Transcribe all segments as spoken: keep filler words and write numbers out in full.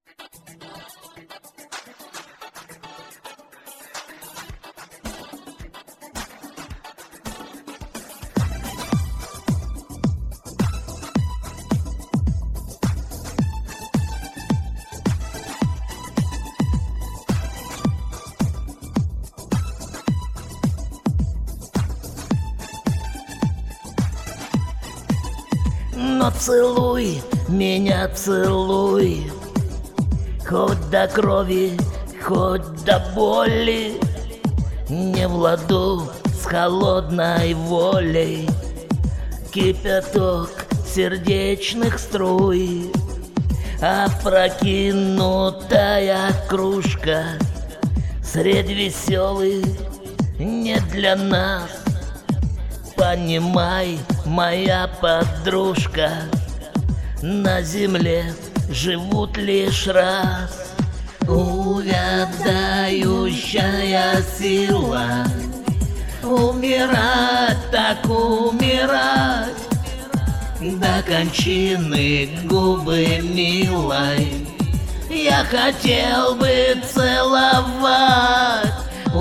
Но целуй меня, целуй, хоть до крови, хоть до боли, не в ладу с холодной волей. Кипяток сердечных струй, опрокинутая кружка средь веселых не для нас. Понимай, моя подружка, на земле живут лишь раз. Увядающая сила, умирать так умирать, до кончины губы милой я хотел бы целовать.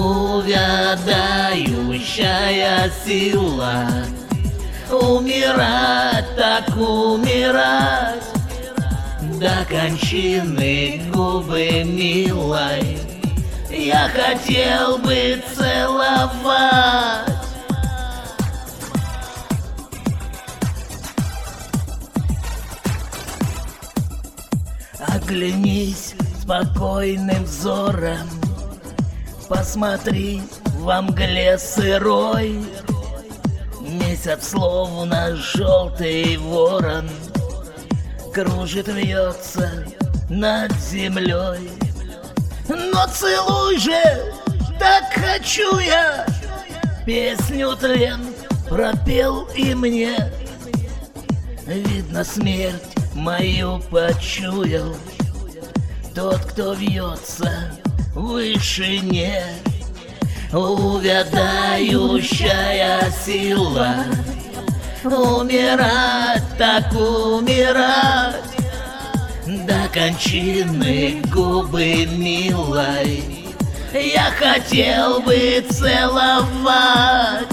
Увядающая сила, умирать так умирать, до кончины губы милой я хотел бы целовать. Оглянись спокойным взором, посмотри во мгле сырой, месяц словно желтый ворон кружит, вьется над землей. Но целуй же, так хочу я, песню тлен пропел и мне. Видно, смерть мою почуял тот, кто вьется в вышине. Увядающая сила, умирать так умирать, до кончины губы милой я хотел бы целовать.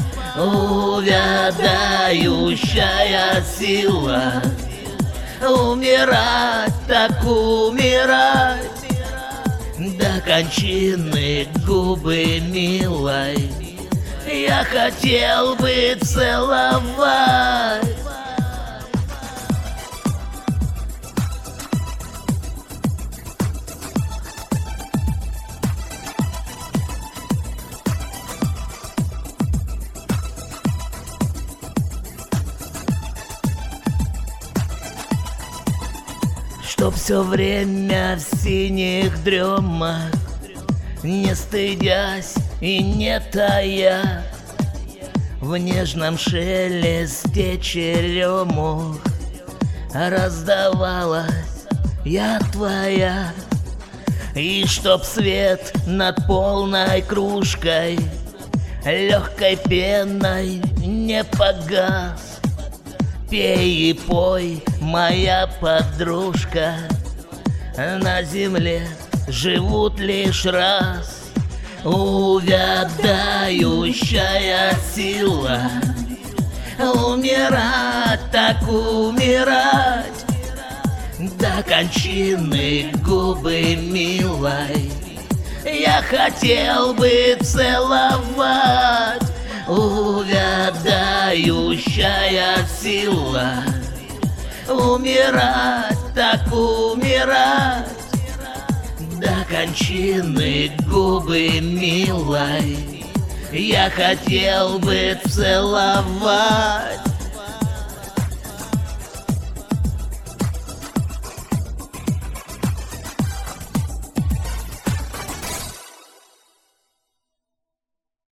Увядающая сила, умирать так умирать, до кончины губы милой я хотел бы целовать. Чтоб все время в синих дремах, не стыдясь и не тая, в нежном шелесте черемух раздавалась я твоя. И чтоб свет над полной кружкой легкой пеной не погас, пей и пой, моя подружка, на земле живут лишь раз. Увядающая сила, умирать так умирать, до кончины губы милой я хотел бы целовать. Увядающая сила, умирать так умирать, до кончины губы милой я хотел бы целовать.